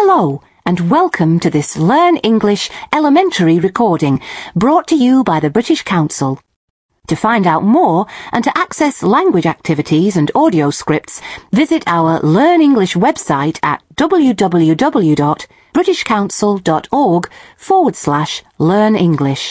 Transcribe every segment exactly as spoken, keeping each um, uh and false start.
Hello, and welcome to this Learn English elementary recording brought to you by the British Council. To find out more and to access language activities and audio scripts, visit our Learn English website at www.britishcouncil.org forward slash learn English.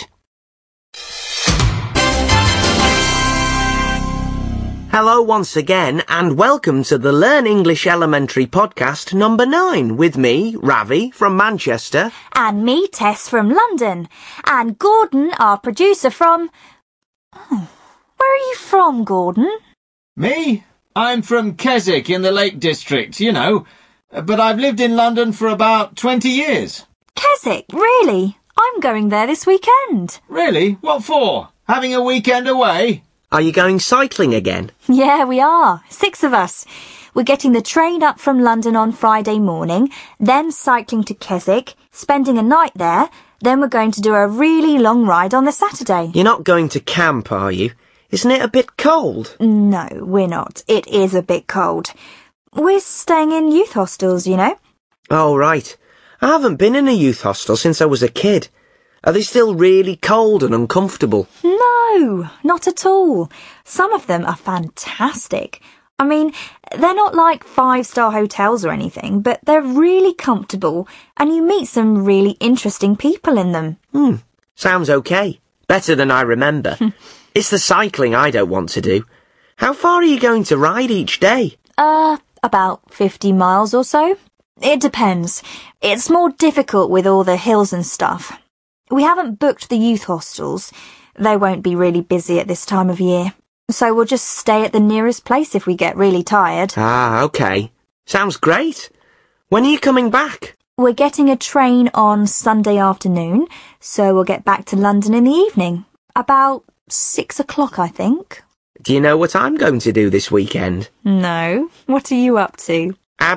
Hello once again, and welcome to the Learn English Elementary podcast number nine with me, Ravi, from Manchester. And me, Tess, from London. And Gordon, our producer, from... Oh, where are you from, Gordon? Me? I'm from Keswick in the Lake District, you know. But I've lived in London for about twenty years. Keswick? Really? I'm going there this weekend. Really? What for? Having a weekend away? Are you going cycling again? Yeah, we are. Six of us. We're getting the train up from London on Friday morning, then cycling to Keswick, spending a night there, then we're going to do a really long ride on the Saturday. You're not going to camp, are you? Isn't it a bit cold? No, we're not. It is a bit cold. We're staying in youth hostels, you know. Oh, right. I haven't been in a youth hostel since I was a kid. Are they still really cold and uncomfortable? No, not at all. Some of them are fantastic. I mean, they're not like five-star hotels or anything, but they're really comfortable and you meet some really interesting people in them. Hmm, sounds okay. Better than I remember. It's the cycling I don't want to do. How far are you going to ride each day? Uh, about fifty miles or so. It depends. It's more difficult with all the hills and stuff. We haven't booked the youth hostels. They won't be really busy at this time of year. So we'll just stay at the nearest place if we get really tired. Ah, okay. Sounds great. When are you coming back? We're getting a train on Sunday afternoon, so we'll get back to London in the evening. About six o'clock, I think. Do you know what I'm going to do this weekend? No. What are you up to?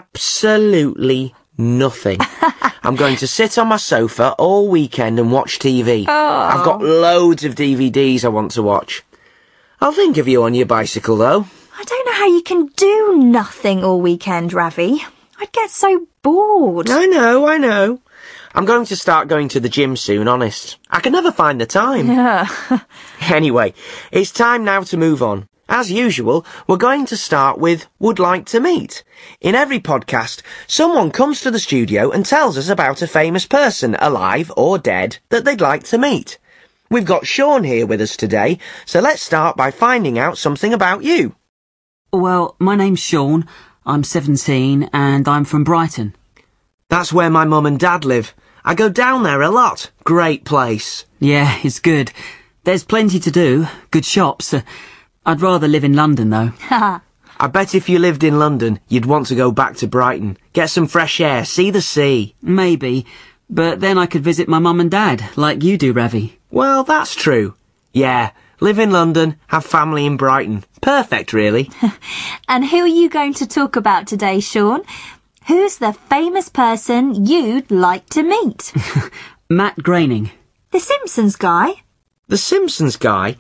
Absolutely nothing. I'm going to sit on my sofa all weekend and watch T V. Oh. I've got loads of D V Ds I want to watch. I'll think of you on your bicycle, though. I don't know how you can do nothing all weekend, Ravi. I'd get so bored. I know, I know. I'm going to start going to the gym soon, honest. I can never find the time. Yeah. Anyway, it's time now to move on. As usual, we're going to start with Would Like to Meet. In every podcast, someone comes to the studio and tells us about a famous person, alive or dead, that they'd like to meet. We've got Sean here with us today, so let's start by finding out something about you. Well, my name's Sean, I'm seventeen, and I'm from Brighton. That's where my mum and dad live. I go down there a lot. Great place. Yeah, it's good. There's plenty to do, good shops. Uh, I'd rather live in London, though. I bet if you lived in London, you'd want to go back to Brighton. Get some fresh air, see the sea. Maybe, but then I could visit my mum and dad, like you do, Ravi. Well, that's true. Yeah, live in London, have family in Brighton. Perfect, really. And who are you going to talk about today, Sean? Who's the famous person you'd like to meet? Matt Groening. The Simpsons guy? The Simpsons guy?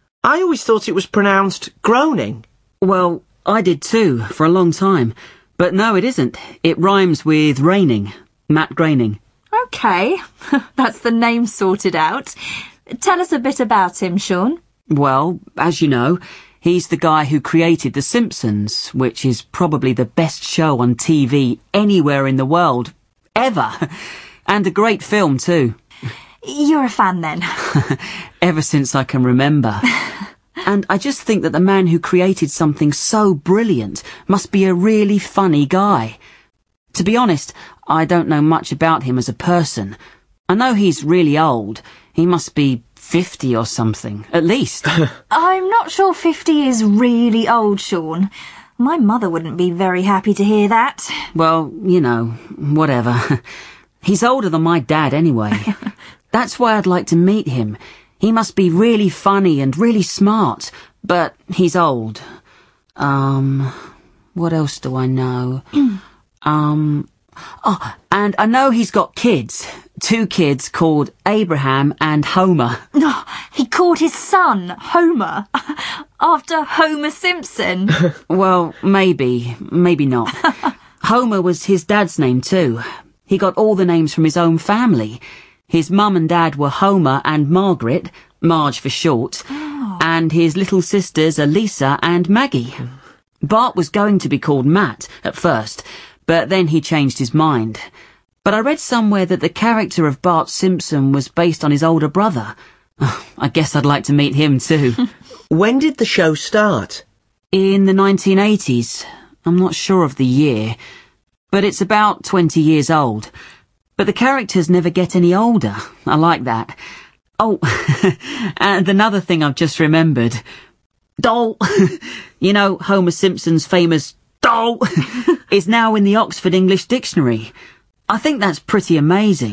I always thought it was pronounced Groening. Well, I did too, for a long time. But no, it isn't. It rhymes with raining. Matt Groening. Okay, that's the name sorted out. Tell us a bit about him, Sean. Well, as you know, he's the guy who created The Simpsons, which is probably the best show on T V anywhere in the world. Ever. And a great film, too. You're a fan, then? Ever since I can remember. And I just think that the man who created something so brilliant must be a really funny guy. To be honest, I don't know much about him as a person. I know he's really old. He must be fifty or something, at least. I'm not sure fifty is really old, Sean. My mother wouldn't be very happy to hear that. Well, you know, whatever. He's older than my dad anyway. That's why I'd like to meet him. He must be really funny and really smart, but he's old. Um, what else do I know? um, oh, and I know he's got kids. Two kids called Abraham and Homer. Oh, he called his son Homer after Homer Simpson. Well, maybe, maybe not. Homer was his dad's name too. He got all the names from his own family. His mum and dad were Homer and Margaret, Marge for short, oh. and his little sisters are Lisa and Maggie. Bart was going to be called Matt at first, but then he changed his mind. But I read somewhere that the character of Bart Simpson was based on his older brother. I guess I'd like to meet him too. When did the show start? In the nineteen eighties. I'm not sure of the year, but it's about twenty years old. But the characters never get any older. I like that. Oh, and another thing I've just remembered. Doll, you know, Homer Simpson's famous doll, is now in the Oxford English Dictionary. I think that's pretty amazing.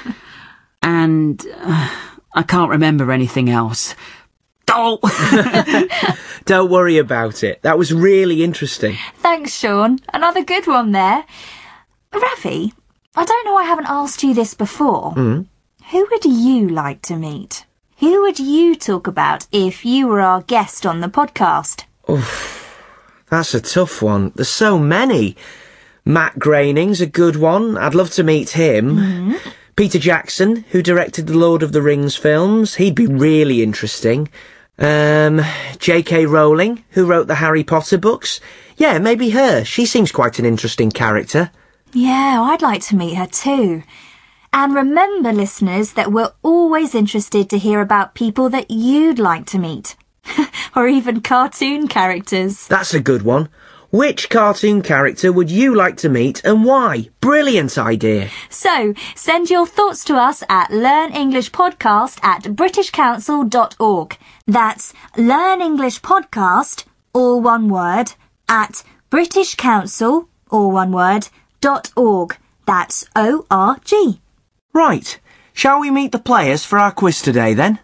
And uh, I can't remember anything else. Doll! Don't worry about it. That was really interesting. Thanks, Sean. Another good one there. Ravi, I don't know I haven't asked you this before. Mm. Who would you like to meet? Who would you talk about if you were our guest on the podcast? Oof, that's a tough one. There's so many. Matt Groening's a good one. I'd love to meet him. Mm-hmm. Peter Jackson, who directed the Lord of the Rings films. He'd be really interesting. Um, J K Rowling, who wrote the Harry Potter books. Yeah, maybe her. She seems quite an interesting character. Yeah, I'd like to meet her too. And remember, listeners, that we're always interested to hear about people that you'd like to meet. Or even cartoon characters. That's a good one. Which cartoon character would you like to meet and why? Brilliant idea. So, send your thoughts to us at learnenglishpodcast at british council dot org. That's Learn English Podcast, all one word, at British Council, all one word, dot org. That's O R G. Right. Shall we meet the players for our quiz today, then?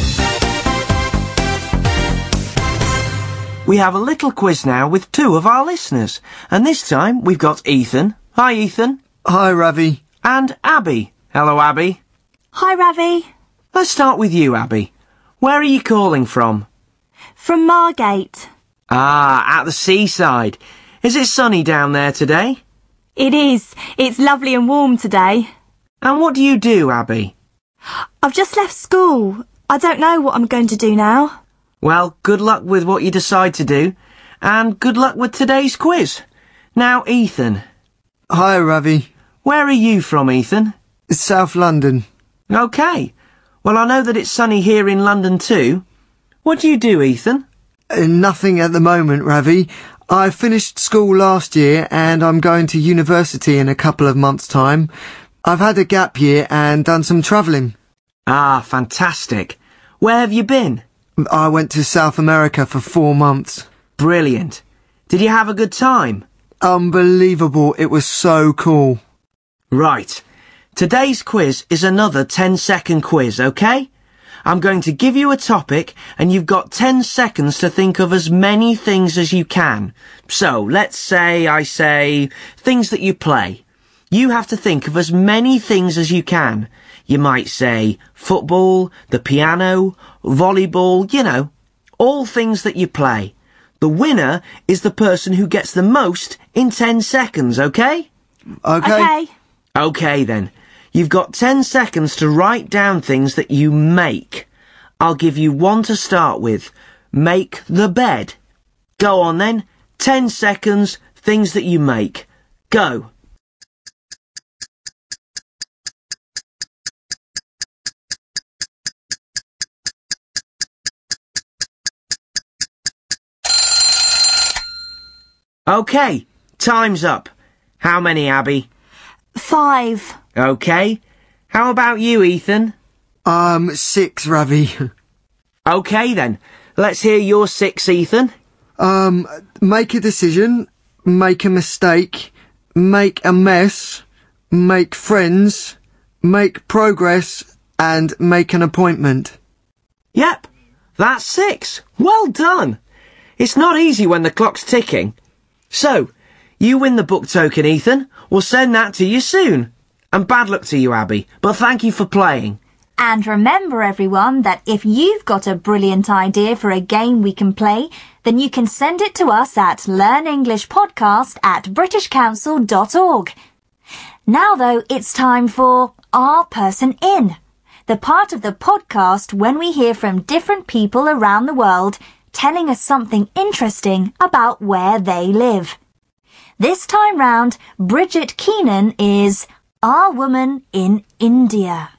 We have a little quiz now with two of our listeners. And this time we've got Ethan. Hi, Ethan. Hi, Ravi. And Abby. Hello, Abby. Hi, Ravi. Let's start with you, Abby. Where are you calling from? From Margate. Ah, at the seaside. Is it sunny down there today? It is. It's lovely and warm today. And what do you do, Abby? I've just left school. I don't know what I'm going to do now. Well, good luck with what you decide to do, and good luck with today's quiz. Now, Ethan. Hi, Ravi. Where are you from, Ethan? South London. OK. Well, I know that it's sunny here in London too. What do you do, Ethan? Uh, nothing at the moment, Ravi. I finished school last year and I'm going to university in a couple of months' time. I've had a gap year and done some travelling. Ah, fantastic. Where have you been? I went to South America for four months. Brilliant. Did you have a good time? Unbelievable. It was so cool. Right. Today's quiz is another ten-second quiz, OK? I'm going to give you a topic and you've got ten seconds to think of as many things as you can. So, let's say I say things that you play. You have to think of as many things as you can. You might say football, the piano, volleyball, you know, all things that you play. The winner is the person who gets the most in ten seconds, OK? OK. Okay. OK then. You've got ten seconds to write down things that you make. I'll give you one to start with. Make the bed. Go on then. Ten seconds, things that you make. Go. OK, time's up. How many, Abby? Five. OK. How about you, Ethan? Um, six, Ravi. OK then. Let's hear your six, Ethan. Um, make a decision, make a mistake, make a mess, make friends, make progress, and make an appointment. Yep, that's six. Well done. It's not easy when the clock's ticking. So, you win the book token, Ethan. We'll send that to you soon. And bad luck to you, Abby, but thank you for playing. And remember, everyone, that if you've got a brilliant idea for a game we can play, then you can send it to us at learn english podcast at british council dot org. Now, though, it's time for Our Person In, the part of the podcast when we hear from different people around the world telling us something interesting about where they live. This time round, Bridget Keenan is Our Woman in India.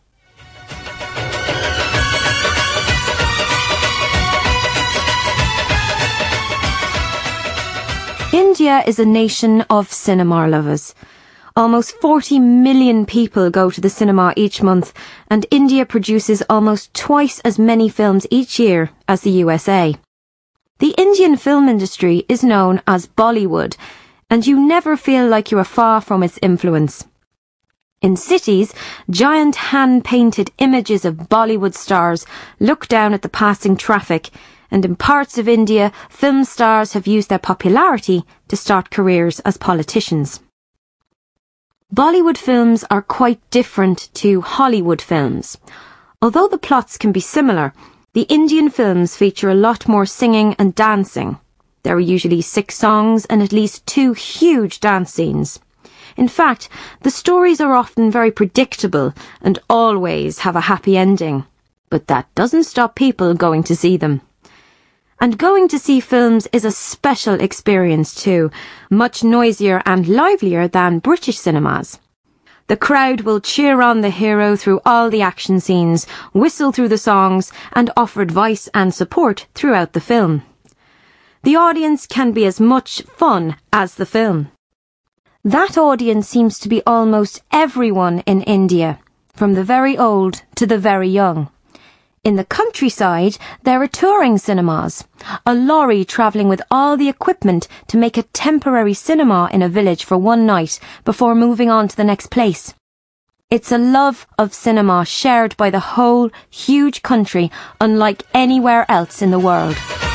India is a nation of cinema lovers. Almost forty million people go to the cinema each month, and India produces almost twice as many films each year as the U S A. The Indian film industry is known as Bollywood, and you never feel like you are far from its influence. In cities, giant hand-painted images of Bollywood stars look down at the passing traffic, and in parts of India, film stars have used their popularity to start careers as politicians. Bollywood films are quite different to Hollywood films. Although the plots can be similar, the Indian films feature a lot more singing and dancing. There are usually six songs and at least two huge dance scenes. In fact, the stories are often very predictable and always have a happy ending. But that doesn't stop people going to see them. And going to see films is a special experience too, much noisier and livelier than British cinemas. The crowd will cheer on the hero through all the action scenes, whistle through the songs, and offer advice and support throughout the film. The audience can be as much fun as the film. That audience seems to be almost everyone in India, from the very old to the very young. In the countryside, there are touring cinemas, a lorry travelling with all the equipment to make a temporary cinema in a village for one night before moving on to the next place. It's a love of cinema shared by the whole huge country, unlike anywhere else in the world.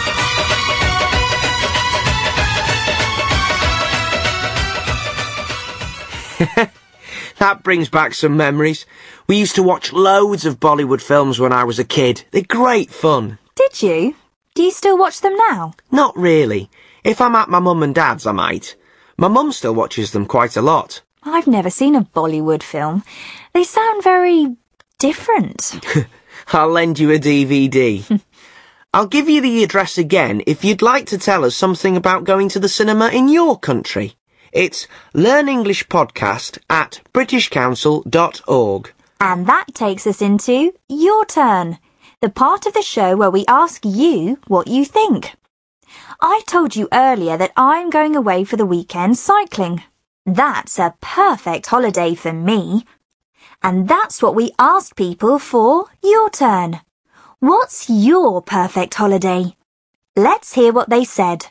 That brings back some memories. We used to watch loads of Bollywood films when I was a kid. They're great fun. Did you? Do you still watch them now? Not really. If I'm at my mum and dad's, I might. My mum still watches them quite a lot. I've never seen a Bollywood film. They sound very different. I'll lend you a D V D. I'll give you the address again if you'd like to tell us something about going to the cinema in your country. It's Learn English Podcast at british council dot org. And that takes us into Your Turn, the part of the show where we ask you what you think. I told you earlier that I'm going away for the weekend cycling. That's a perfect holiday for me. And that's what we asked people for Your Turn. What's your perfect holiday? Let's hear what they said.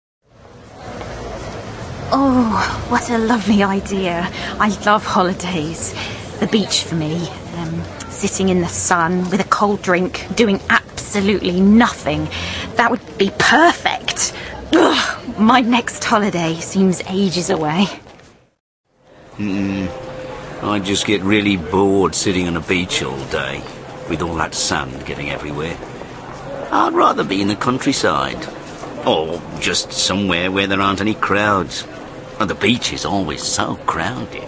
Oh, what a lovely idea. I love holidays. The beach for me. Um, sitting in the sun with a cold drink, doing absolutely nothing. That would be perfect. Ugh, my next holiday seems ages away. Mm, I just get really bored sitting on a beach all day, with all that sand getting everywhere. I'd rather be in the countryside, or just somewhere where there aren't any crowds. And the beach is always so crowded.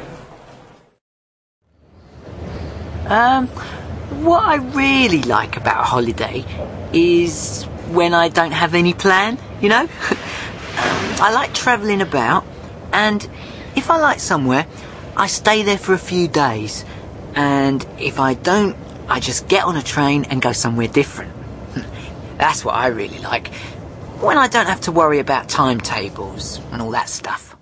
Um, what I really like about a holiday is when I don't have any plan, you know? um, I like travelling about, and if I like somewhere, I stay there for a few days. And if I don't, I just get on a train and go somewhere different. That's what I really like. When I don't have to worry about timetables and all that stuff.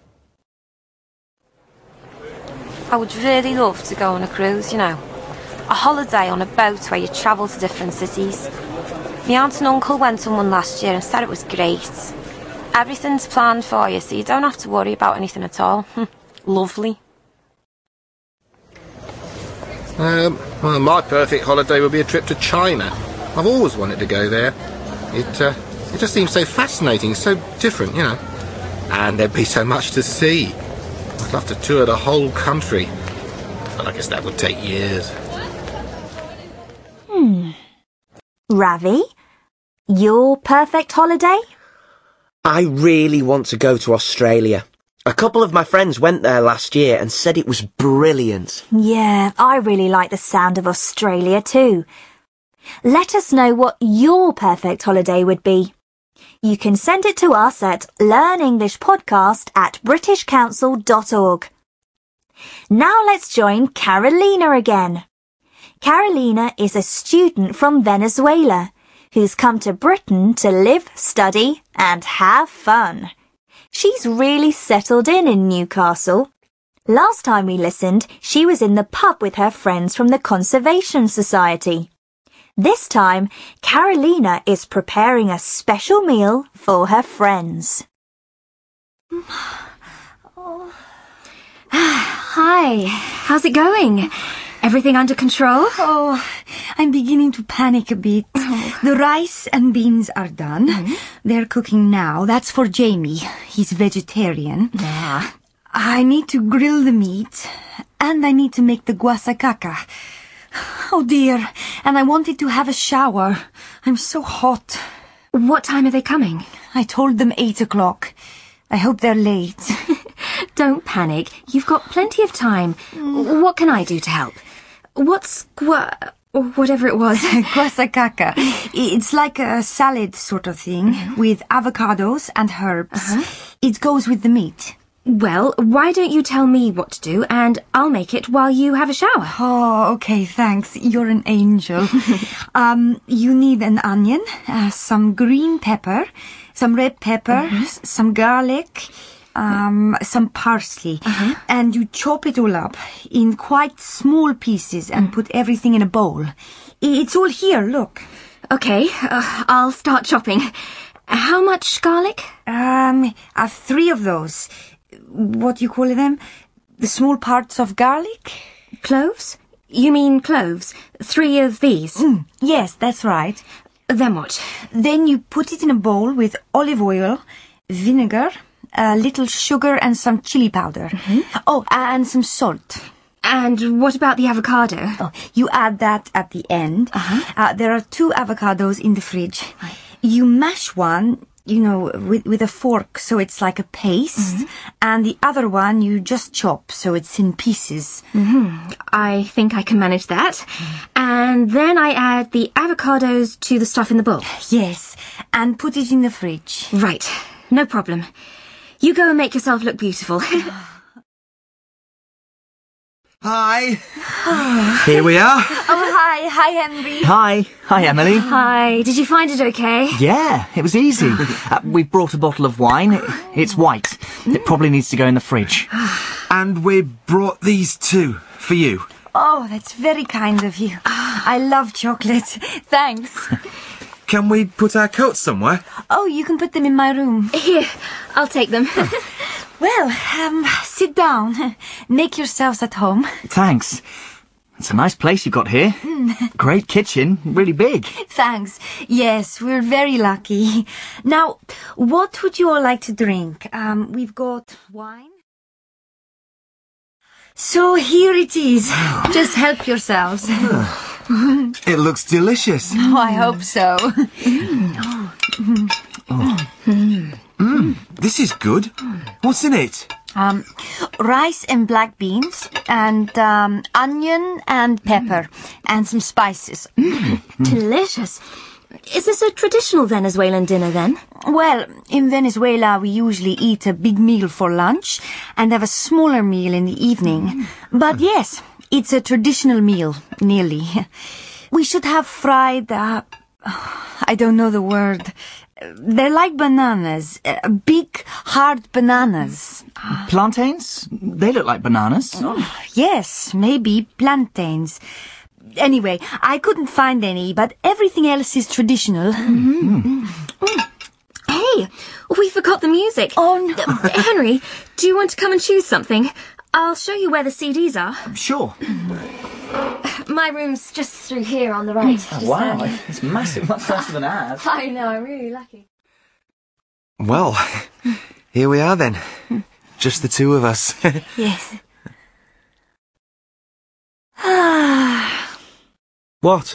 I would really love to go on a cruise, you know. A holiday on a boat where you travel to different cities. My aunt and uncle went on one last year and said it was great. Everything's planned for you, so you don't have to worry about anything at all. Lovely. Um, well, my perfect holiday would be a trip to China. I've always wanted to go there. It, uh, it just seems so fascinating, so different, you know. And there'd be so much to see. I'd love to tour the whole country. But I guess that would take years. Hmm. Ravi, your perfect holiday? I really want to go to Australia. A couple of my friends went there last year and said it was brilliant. Yeah, I really like the sound of Australia too. Let us know what your perfect holiday would be. You can send it to us at learnenglishpodcast at british council dot org. Now let's join Carolina again. Carolina is a student from Venezuela who's come to Britain to live, study and have fun. She's really settled in in Newcastle. Last time we listened, she was in the pub with her friends from the Conservation Society. This time, Carolina is preparing a special meal for her friends. Oh. Hi, how's it going? Everything under control? Oh, I'm beginning to panic a bit. Oh. The rice and beans are done. Mm-hmm. They're cooking now. That's for Jamie. He's vegetarian. Yeah. I need to grill the meat, and I need to make the guasacaca. Oh dear, and I wanted to have a shower. I'm so hot. What time are they coming? I told them eight o'clock. I hope they're late. Don't panic. You've got plenty of time. Mm. What can I do to help? What's gua... whatever it was? Guasacaca. It's like a salad sort of thing, mm-hmm. with avocados and herbs. Uh-huh. It goes with the meat. Well, why don't you tell me what to do, and I'll make it while you have a shower. Oh, okay, thanks. You're an angel. um, you need an onion, uh, some green pepper, some red pepper, mm-hmm. s- some garlic, um, some parsley, uh-huh. and you chop it all up in quite small pieces and mm. put everything in a bowl. It's all here, look. Okay, uh, I'll start chopping. How much garlic? Um, uh, three of those. What do you call them? The small parts of garlic? Cloves? You mean cloves? Three of these? Mm, yes, that's right. Then what? Then you put it in a bowl with olive oil, vinegar, a little sugar and some chili powder. Mm-hmm. Oh, and some salt. And what about the avocado? Oh, you add that at the end. Uh-huh. Uh, there are two avocados in the fridge. Right. You mash one, you know, with, with a fork, so it's like a paste. Mm-hmm. And the other one you just chop, so it's in pieces. Mm-hmm. I think I can manage that. Mm. And then I add the avocados to the stuff in the bowl. Yes, and put it in the fridge. Right, no problem. You go and make yourself look beautiful. Hi. Here we are. Oh, hi. Hi, Henry. Hi. Hi, Emily. Hi. Did you find it okay? Yeah, it was easy. uh, we've brought a bottle of wine. It, it's white. It probably needs to go in the fridge. And we brought these too, for you. Oh, that's very kind of you. I love chocolate. Thanks. Can we put our coats somewhere? Oh, you can put them in my room. Here, I'll take them. Well, um, sit down. Make yourselves at home. Thanks. It's a nice place you've got here. Mm. Great kitchen, really big. Thanks. Yes, we're very lucky. Now, what would you all like to drink? Um, we've got wine. So here it is. Just help yourselves. It looks delicious. Oh, I hope so. Mm. Oh. Mm. Mm. This is good. What's in it? Um, rice and black beans, and um, onion and pepper, mm. and some spices. Mm. Delicious. Is this a traditional Venezuelan dinner then? Well, in Venezuela we usually eat a big meal for lunch and have a smaller meal in the evening. Mm. But yes, it's a traditional meal, nearly. We should have fried, uh, I don't know the word. They're like bananas, uh, big, hard bananas. Plantains? They look like bananas. Oh, yes, maybe plantains. Anyway, I couldn't find any, but everything else is traditional. Mm-hmm. Mm. Hey, we forgot the music. Oh, no. Uh, Henry, do you want to come and choose something? I'll show you where the C Ds are. Sure. My room's just through here on the right. Oh, wow, there. It's massive, much faster than ours. I know, I'm really lucky. Well, here we are then. Just the two of us. Yes. What?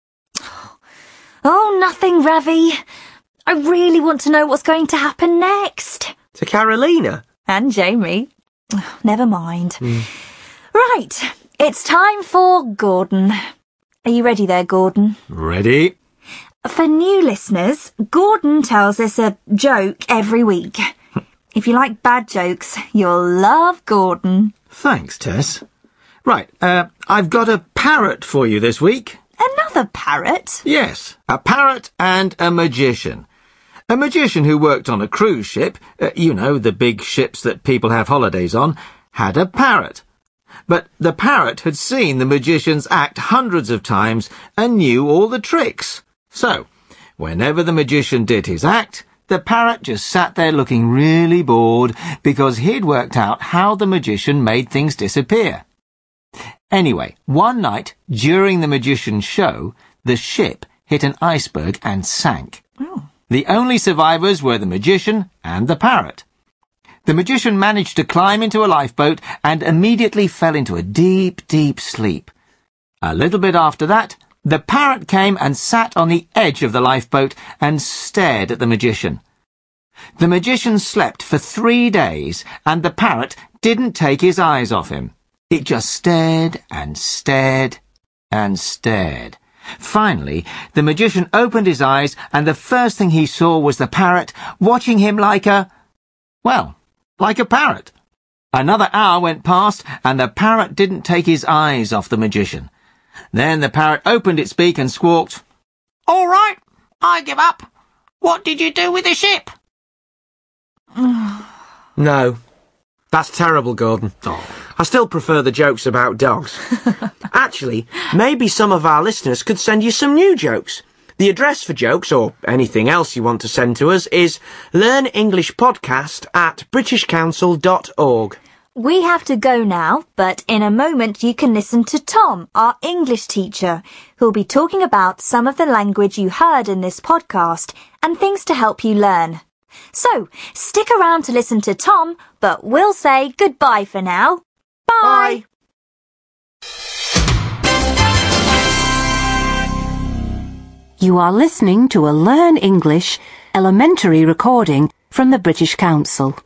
Oh, nothing, Ravi. I really want to know what's going to happen next. To Carolina? And Jamie. Never mind. Mm. Right, it's time for Gordon. Are you ready there, Gordon? Ready? For new listeners, Gordon tells us a joke every week. If you like bad jokes, you'll love Gordon. Thanks, Tess. Right, uh, I've got a parrot for you this week. Another parrot? Yes, a parrot and a magician. A magician who worked on a cruise ship, uh, you know, the big ships that people have holidays on, had a parrot. But the parrot had seen the magicians act hundreds of times and knew all the tricks. So, whenever the magician did his act, the parrot just sat there looking really bored because he'd worked out how the magician made things disappear. Anyway, one night, during the magician's show, the ship hit an iceberg and sank. Oh. The only survivors were the magician and the parrot. The magician managed to climb into a lifeboat and immediately fell into a deep, deep sleep. A little bit after that, the parrot came and sat on the edge of the lifeboat and stared at the magician. The magician slept for three days, and the parrot didn't take his eyes off him. It just stared and stared and stared. Finally, the magician opened his eyes, and the first thing he saw was the parrot watching him like a... well, like a parrot. Another hour went past, and the parrot didn't take his eyes off the magician. Then the parrot opened its beak and squawked, "All right, I give up. What did you do with the ship?" No. That's terrible, Gordon. Oh. I still prefer the jokes about dogs. Actually, maybe some of our listeners could send you some new jokes. The address for jokes, or anything else you want to send to us, is learnenglishpodcast at british council dot org. We have to go now, but in a moment you can listen to Tom, our English teacher, who'll be talking about some of the language you heard in this podcast and things to help you learn. So, stick around to listen to Tom, but we'll say goodbye for now. Bye! Bye. You are listening to a Learn English elementary recording from the British Council.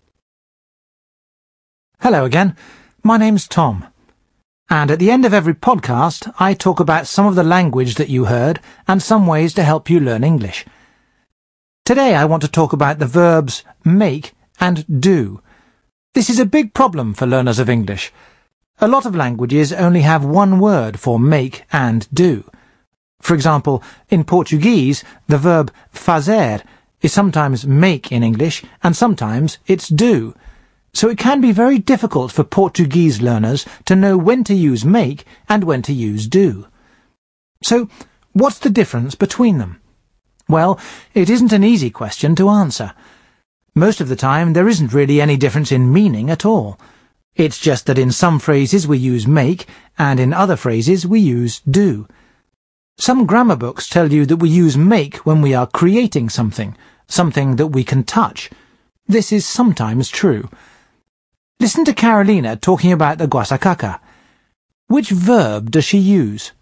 Hello again. My name's Tom. And at the end of every podcast, I talk about some of the language that you heard and some ways to help you learn English. Today I want to talk about the verbs make and do. This is a big problem for learners of English. A lot of languages only have one word for make and do. For example, in Portuguese, the verb fazer is sometimes make in English and sometimes it's do. So it can be very difficult for Portuguese learners to know when to use make and when to use do. So, what's the difference between them? Well, it isn't an easy question to answer. Most of the time, there isn't really any difference in meaning at all. It's just that in some phrases we use make, and in other phrases we use do. Some grammar books tell you that we use make when we are creating something, something that we can touch. This is sometimes true. Listen to Carolina talking about the guasacaca. Which verb does she use?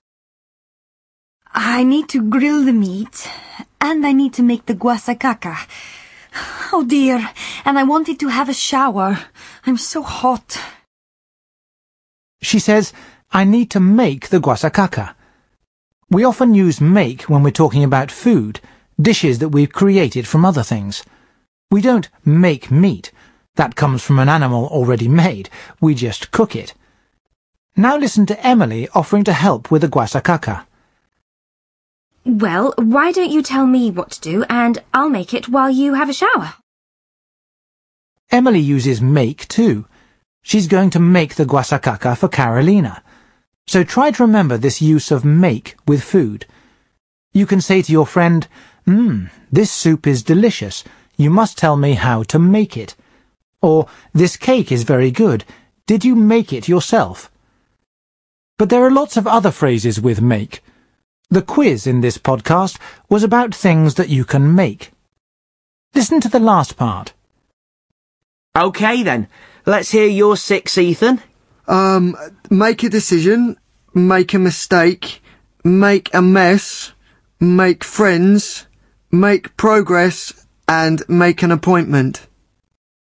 I need to grill the meat, and I need to make the guasacaca. Oh dear, and I wanted to have a shower. I'm so hot. She says, I need to make the guasacaca. We often use make when we're talking about food, dishes that we've created from other things. We don't make meat. That comes from an animal already made. We just cook it. Now listen to Emily offering to help with the guasacaca. Well, why don't you tell me what to do and I'll make it while you have a shower? Emily uses make too. She's going to make the guasacaca for Carolina. So try to remember this use of make with food. You can say to your friend, Mmm, this soup is delicious. You must tell me how to make it. Or, this cake is very good. Did you make it yourself? But there are lots of other phrases with make. The quiz in this podcast was about things that you can make. Listen to the last part. OK then, let's hear your six, Ethan. Um, make a decision, make a mistake, make a mess, make friends, make progress, and make an appointment.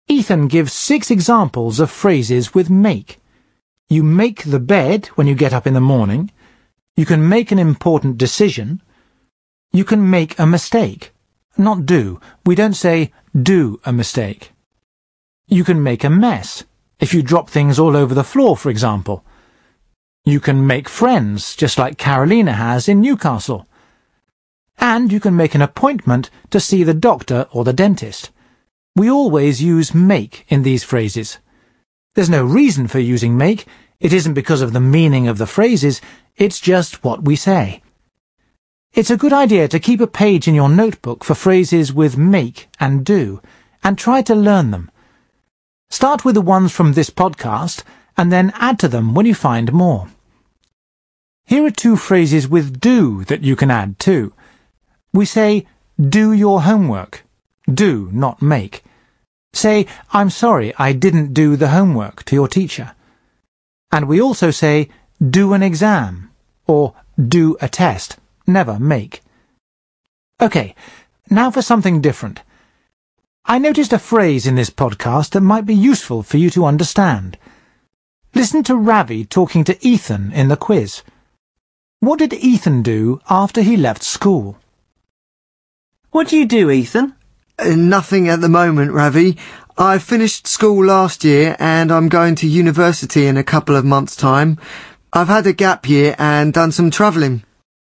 Ethan gives six examples of phrases with make. You make the bed when you get up in the morning. You can make an important decision. You can make a mistake. Not do. We don't say do a mistake. You can make a mess. If you drop things all over the floor, for example. You can make friends, just like Carolina has in Newcastle. And you can make an appointment to see the doctor or the dentist. We always use make in these phrases. There's no reason for using make. It isn't because of the meaning of the phrases. It's just what we say. It's a good idea to keep a page in your notebook for phrases with make and do, and try to learn them. Start with the ones from this podcast, and then add to them when you find more. Here are two phrases with do that you can add too. We say, do your homework. Do, not make. Say, I'm sorry, I didn't do the homework to your teacher. And we also say, do an exam, or do a test, never make. OK, now for something different. I noticed a phrase in this podcast that might be useful for you to understand. Listen to Ravi talking to Ethan in the quiz. What did Ethan do after he left school? What do you do, Ethan? Uh, nothing at the moment, Ravi. I finished school last year and I'm going to university in a couple of months' time. I've had a gap year and done some travelling.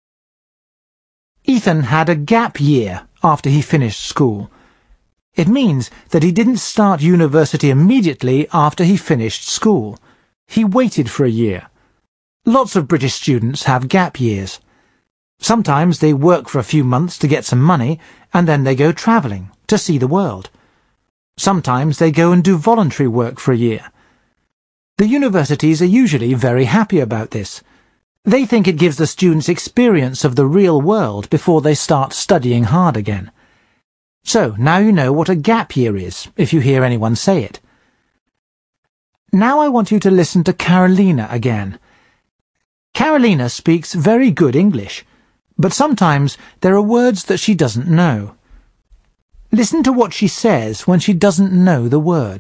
Ethan had a gap year after he finished school. It means that he didn't start university immediately after he finished school. He waited for a year. Lots of British students have gap years. Sometimes they work for a few months to get some money, and then they go travelling to see the world. Sometimes they go and do voluntary work for a year. The universities are usually very happy about this. They think it gives the students experience of the real world before they start studying hard again. So now you know what a gap year is, if you hear anyone say it. Now I want you to listen to Carolina again. Carolina speaks very good English, but sometimes there are words that she doesn't know. Listen to what she says when she doesn't know the word.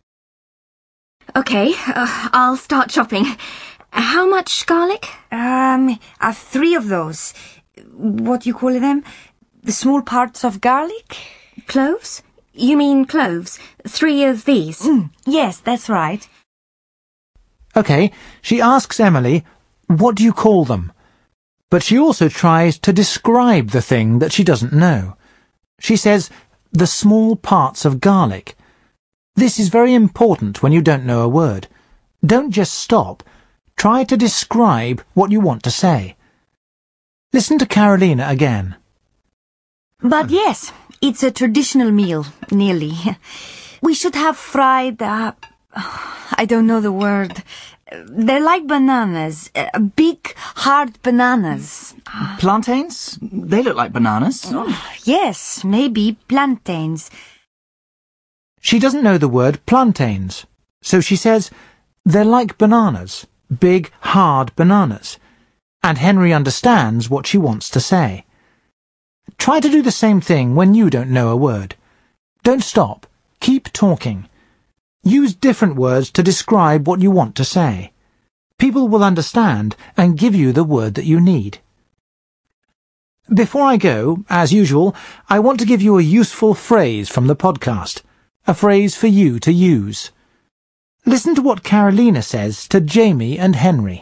OK, uh, I'll start chopping. How much garlic? Um, uh, three of those. What do you call them? The small parts of garlic? Cloves? You mean cloves? Three of these? Mm, yes, that's right. OK, she asks Emily, what do you call them? But she also tries to describe the thing that she doesn't know. She says, the small parts of garlic. This is very important when you don't know a word. Don't just stop. Try to describe what you want to say. Listen to Carolina again. But yes, it's a traditional meal, nearly. We should have fried, uh, I don't know the word. They're like bananas, uh, big, hard bananas. Plantains? They look like bananas. Oh, yes, maybe plantains. She doesn't know the word plantains, so she says, they're like bananas, big, hard bananas. And Henry understands what she wants to say. Try to do the same thing when you don't know a word. Don't stop. Keep talking. Use different words to describe what you want to say. People will understand and give you the word that you need. Before I go, as usual, I want to give you a useful phrase from the podcast, a phrase for you to use. Listen to what Carolina says to Jamie and Henry.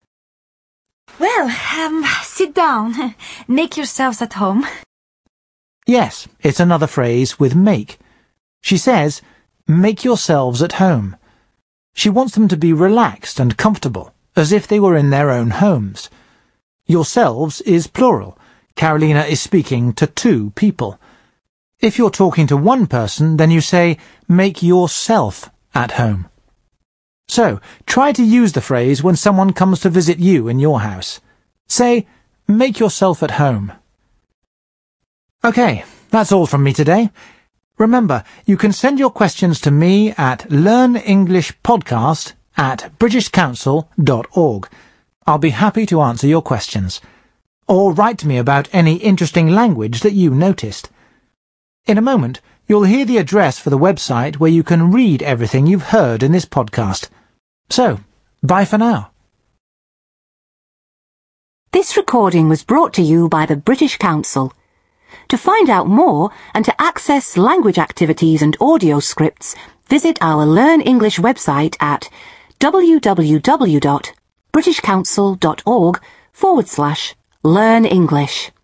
Well, um, sit down. Make yourselves at home. Yes, it's another phrase with make. She says, make yourselves at home. She wants them to be relaxed and comfortable, as if they were in their own homes. Yourselves is plural. Carolina is speaking to two people. If you're talking to one person, then you say, make yourself at home. So, try to use the phrase when someone comes to visit you in your house. Say, make yourself at home. OK, that's all from me today. Remember, you can send your questions to me at learnenglishpodcast at british council dot org. I'll be happy to answer your questions. Or write to me about any interesting language that you noticed. In a moment, you'll hear the address for the website where you can read everything you've heard in this podcast. So, bye for now. This recording was brought to you by the British Council. To find out more and to access language activities and audio scripts, visit our Learn English website at www.britishcouncil.org forward slash learn English.